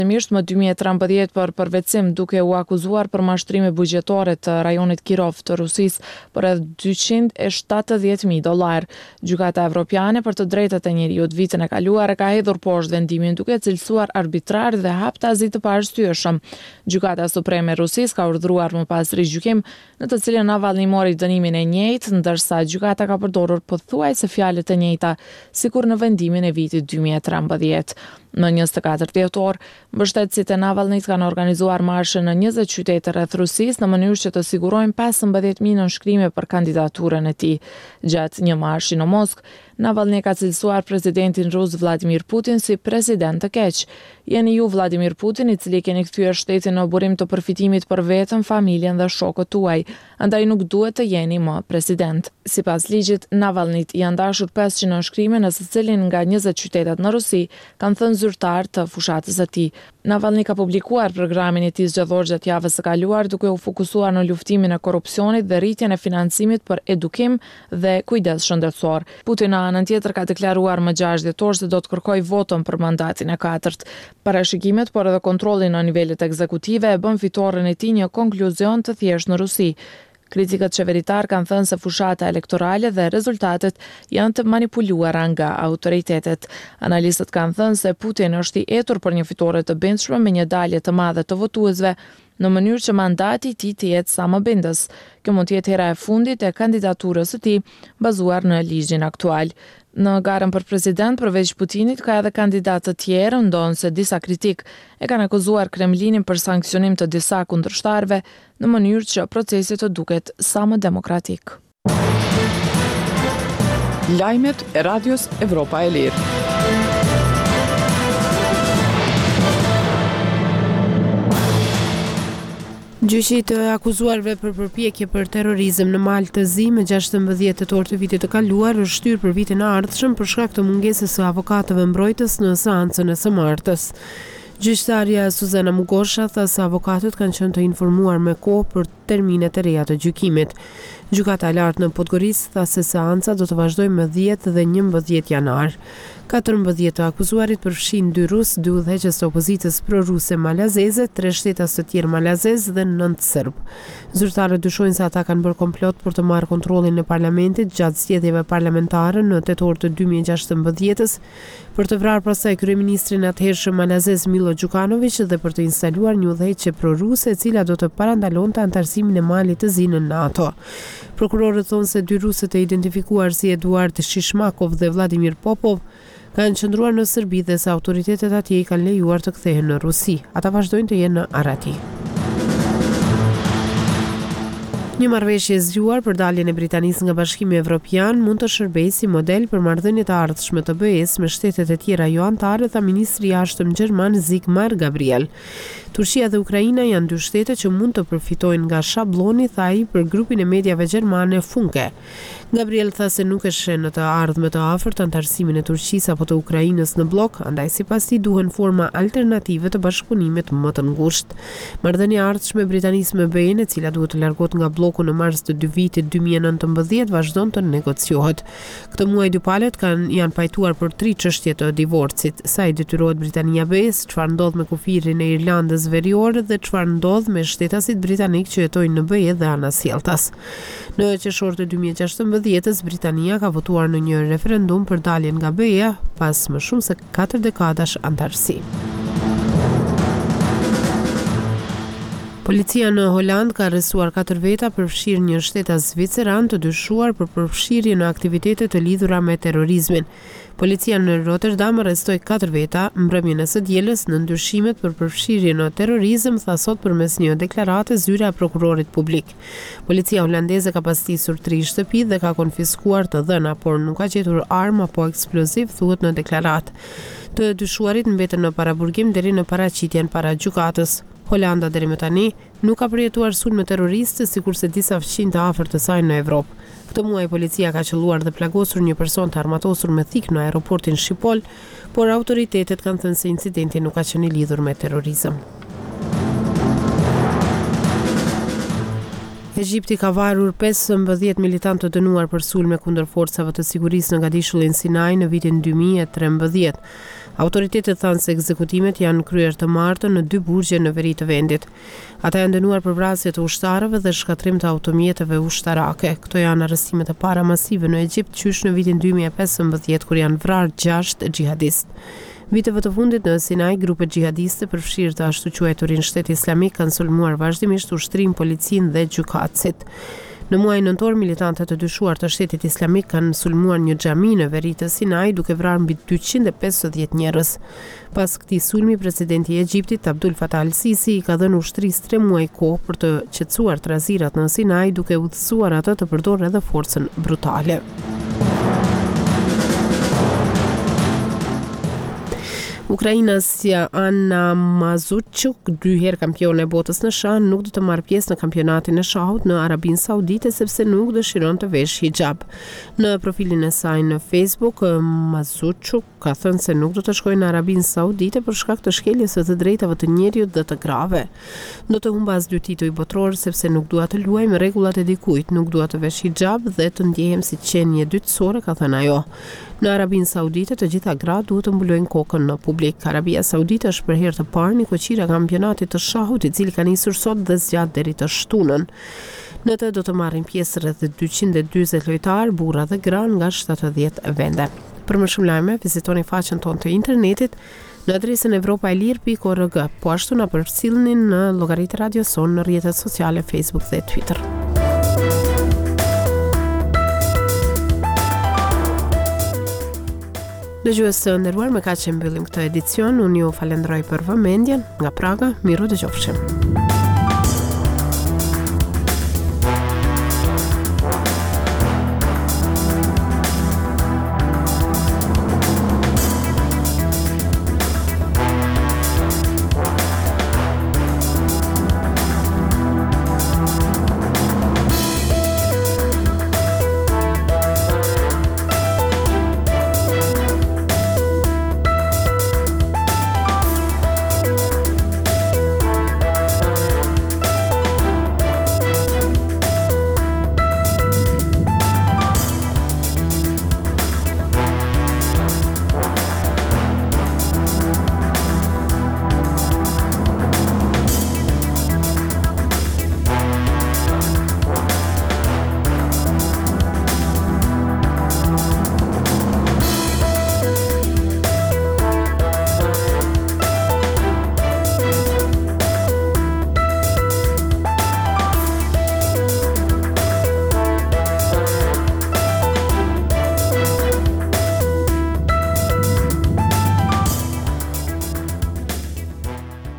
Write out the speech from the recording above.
Më 2013 për përvetësim duke u akuzuar për mashtrime buxhetare të rajonit Kirov të Rusisë për rreth $270.000. Gjykata Evropiane për të drejtat e njeriut vitin e kaluar e ka hedhur poshtë vendimin duke cilësuar arbitrar dhe haptazi të paarsyeshëm. Gjykata Supreme e Rusisë ka urdhëruar më pas rigjykim në të cilën Navalny mori dënimin e njëjtë, ndërsa gjykata ka përdorur pothuajse fjalë të njëjta sikur në vendimin e vitit 2013. Në 24 dhjetor, mbështetësit e Navalnyt kanë organizuar marshe në 20 qytete rreth Rusisë në mënyrë që të sigurojnë 15.000 nënshkrime për kandidaturën e tij. Gjatë një marshi në Moskë, Navalny ka cilësuar presidentin rus Vladimir Putin si president të keq. Jeni ju Vladimir Putin, i cili keni kthyer shtetin në burim të përfitimit për veten, familjen dhe shokët tuaj, andaj nuk duhet të jeni më president. Sipas ligjit, Navalnyt janë dashur 500 nënshkrime në secilin nga 20 qytetet në Rusi, kanë thënë zyrtar të fushatës së tij. Navalny ka publikuar programin e tij zgjedhor gjatë javës së kaluar duke u fokusuar në luftimin e korrupsionit dhe rritjen e financimit për edukim dhe kujdes shëndetësor. Putin në anën tjetër ka deklaruar më 6 dhjetor se do të kërkojë votën për mandatin e katërt. Parashikimet, por edhe kontrolli në nivelet ekzekutive e bën fitoren e tij një konkluzion të thjeshtë në Rusi. Kritikët qeveritar kanë thënë se fushata elektorale dhe rezultatet janë të manipuluara nga autoritetet. Analistët kanë thënë se Putin është i etur për një fitore të brendshme me një dalje të madhe të votuesve, në mënyrë që mandati i tij të jetë sa më bindës. Kjo mund të jetë hera e fundit e kandidaturës së tij bazuar në ligjin aktual. Në garën për president, përveç Putinit, ka edhe kandidatë të tjerë, ndonse disa kritik e kanë akuzuar Kremlinin për sankcionim të disa kundërshtarëve në mënyrë që procesi të duket sa më demokratik. Lajmet e Radios Evropa e Lirë. Gjyqi të akuzuarve për përpjekje për terrorizëm në Maltëzi me 16 tetor të vitit të kaluar është shtyrë për vitin e ardhshëm për shkak të mungesës së avokatëve mbrojtës në seancën e së martës. Gjyqtarja Suzana Mugosha tha se avokatët kanë qenë të informuar me kohë për terminet e reja të gjykimit. Gjykata e lartë në Podgorica tha se seanca do të vazhdojë më 10 dhe 11 janar. 14 të akuzuarit përfshin 2 rus, 2 udhëheqës të opozitës pro-ruse malazeze, 3 shtetas të tjerë malazez dhe 9 serb. Zyrtarët dyshojnë se ata kanë bërë komplot për të marrë kontrollin e parlamentit gjatë zgjedhjeve parlamentare në tetor të 2016-s, për të vrarë pastaj kryeministrin atëhershëm malazez Milo Đukanović dhe për të instaluar një udhëheqje pro-ruse e cila do të parandalonte antarësimin e Malit të Zi në NATO. Prokurorët thonë se 2 rusët e identifikuar si Eduard Shishmakov dhe Vladimir Popov kanë qëndruar në Serbi dhe se autoritetet atje i kanë lejuar të kthehen në Rusi. Ata vazhdojnë të jenë në Arati. Një marrëveshje e zgjuar për daljen e Britanisë nga Bashkimi Evropian mund të shërbejë si model për marrëdhëniet e ardhshme të BE-s me shtetet e tjera jo anëtare, tha ministri i jashtëm gjerman Sigmar Gabriel. Turqia dhe Ukraina janë 2 shtete që mund të përfitojnë nga shabloni, tha ai, për grupin e mediave gjermane Funke. Gabriel tha se nuk e sheh në të ardhme të afërt antarësimin e Turqisë apo të Ukrainës në blok, andaj sipas tij duhen forma alternative të bashkëpunimit më të ngushtë. Marrëdhënia e ardhshme e Britanisë me BE-n, e cila duhet të largohet nga bloku në mars të vitit 2019, vazhdon të negociohet. Këtë muaj dy palët janë pajtuar për 3 çështje të divorcit: sa i detyrohet Britania BE-s, çfarë ndodh me kufirin e Irlandës Veriore dhe çfarë ndodh me shtetasit britanik që jetojnë në BE dhe anasjelltas. Në qershor të 2016-s, Britania ka votuar në një referendum për daljen nga BE-ja pas më shumë se 4 dekadash antarësi. Policia në Holand ka arrestuar 4 veta përfshirë një shtetas zviceran të dyshuar për përfshirje në aktivitete të lidhura me terrorizmin. Policia në Rotterdam arrestoi 4 veta mbrëmjen e së dielës në ndyshimet për përfshirje në terrorizëm, tha sot përmes një deklarate zyra e prokurorit publik. Policia holandeze ka pastisur 3 shtëpi dhe ka konfiskuar të dhëna, por nuk ka gjetur armë apo eksploziv, thuhet në deklaratë. Të dyshuarit mbeten në paraburgim deri në paraqitjen para gjykatës. Holanda deri më tani nuk ka përjetuar sulme terroriste sikurse disa fqinj të afërt të saj në Evropë. Këtë muaj policia ka qelluar dhe plagosur një person të armatosur me thik në aeroportin Schiphol, por autoritetet kanë thënë se incidenti nuk ka qenë i lidhur me terrorizëm. Egjipti ka varur 15 militantë të dënuar për sulme kundër forcave të sigurisë në Gadishullin Sinai në vitin 2013. Autoritetet thanë se ekzekutimet janë kryer të martën në 2 burgje në veri të vendit. Ata janë dënuar për vrasje të ushtarëve dhe shkatrim të automjeteve ushtarake. Këto janë arrestimet e para masive në Egjipt qysh në vitin 2015 kur janë vrarë 6 xhihadistë. Viteve të fundit në Sinaj, grupe xhihadiste përfshirë të ashtu quajturin Shteti Islamik kanë sulmuar vazhdimisht ushtrim, policin dhe gjykatësit. Në muajin nëntor, militantët të dyshuar të Shtetit Islamik kanë sulmuar një xhami në veri të Sinaj duke vrarë mbi 250 njerëz. Pas këtij sulmi, presidenti i Egjiptit Abdul Fattah al-Sisi i ka dhënë ushtrisë 3 muaj kohë për të qetësuar trazirat në Sinaj duke udhësuar atë të përdorë edhe forcën brutale. Ukrainasja Anna Mazuchuk, 2 herë kampione e botës në shah, nuk do të marrë pjesë në kampionatin e shahut në Arabinë Saudite sepse nuk dëshiron të vesh hijab. Në profilin e saj në Facebook, Mazuchuk ka thënë se nuk do të shkojë në Arabinë Saudite për shkak të shkeljes së të drejtave të njerëzit dhe të grave. Do të humbas 2 tituj botror sepse nuk dua të luaj me rregullat e dikujt, nuk dua të vesh hijab dhe të ndjehem si qenie dytësore, ka thënë ajo. Në Arabinë Saudite të gjitha gratë duhet të mbulojnë kokën në publik. Arabia Saudite është për herë të parë një koqira kampionatit të shahut i cili ka nisur sot dhe zgjat deri të shtunën. Në të do të marrin pjesë rreth 240 lojtarë, burra dhe gra nga 70 vende. Për më shumë lajme, vizitoni faqen tonë të internetit në adresën evropaelir.org, po ashtu na përcjellni në llogaritë Radio Son në rrjetet sociale Facebook dhe Twitter. Dëgjues të nderuar, me kaq që mbyllim këtë edicion, unë ju falenderoj për vëmendjen. Nga Praga, miru dëgjofshim.